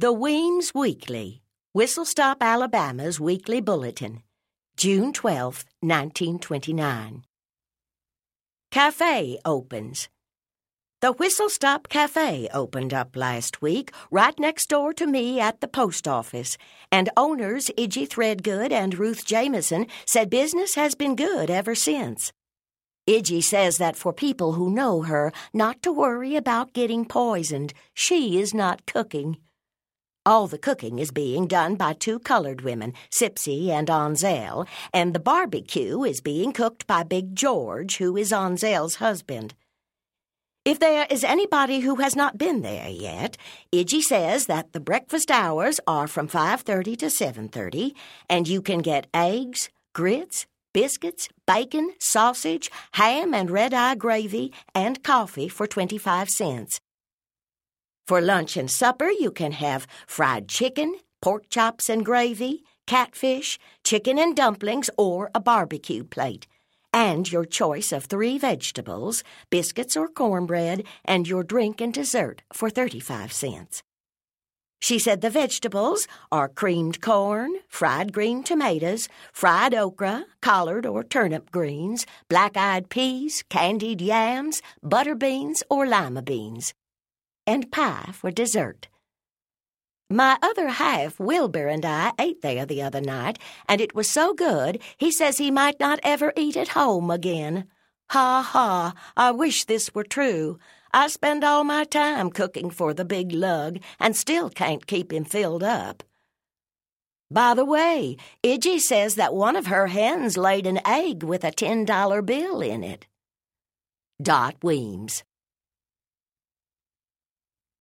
The Weems Weekly, Whistle Stop, Alabama's weekly bulletin, June 12, 1929. Cafe opens. The Whistle Stop Cafe opened up last week right next door to me at the post office, and owners Iggy Threadgood and Ruth Jameson said business has been good ever since. Iggy says that for people who know her not to worry about getting poisoned. She is not cooking. All the cooking is being done by two colored women, Sipsy and Onzell, and the barbecue is being cooked by Big George, who is Onzell's husband. If there is anybody who has not been there yet, Iggy says that the breakfast hours are from 5:30 to 7:30, and you can get eggs, grits, biscuits, bacon, sausage, ham and red-eye gravy, and coffee for 25 cents. For lunch and supper, you can have fried chicken, pork chops and gravy, catfish, chicken and dumplings, or a barbecue plate, and your choice of 3 vegetables, biscuits or cornbread, and your drink and dessert for 35 cents. She said the vegetables are creamed corn, fried green tomatoes, fried okra, collard or turnip greens, black-eyed peas, candied yams, butter beans or lima beans, and pie for dessert. My other half, Wilbur, and I ate there the other night, and it was so good he says he might not ever eat at home again. Ha ha, I wish this were true. I spend all my time cooking for the big lug and still can't keep him filled up. By the way, Iggy says that one of her hens laid an egg with a $10 bill in it. Dot Weems.